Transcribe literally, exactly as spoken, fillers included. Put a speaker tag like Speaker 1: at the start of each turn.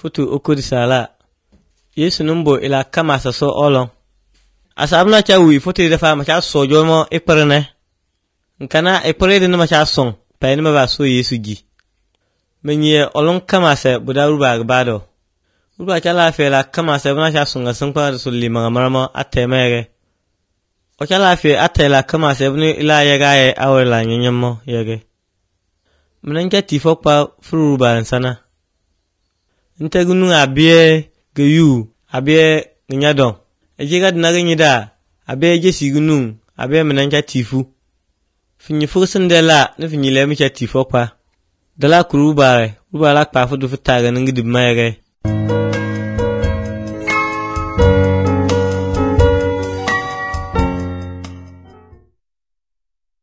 Speaker 1: Futu okodi sala. Yesu numbo ila kama saso olong. Asabna cha wi futu defa ma cha sojo mo iprene. Nkana ipre de ma cha song pa ni ma ba so Yesu ji. Menye olong kama se budaru ba gbado. Uba cha la fe la kama se bna cha songa sonpa so lima marama atemere. O cha la fe atela kama se bni ila yega e awela nyanyamo yege. Mnanja tifokpa furu ba nsana. Ntagunu abie geyu abie nyadon. Ejiga dinaga nyida abie jesigunu abie mnanja tifu. Finyi fusindela ne finyi lemi cha tifokpa. Dala kuru bare, uba la kpa fudu futaga ngi dibmayege.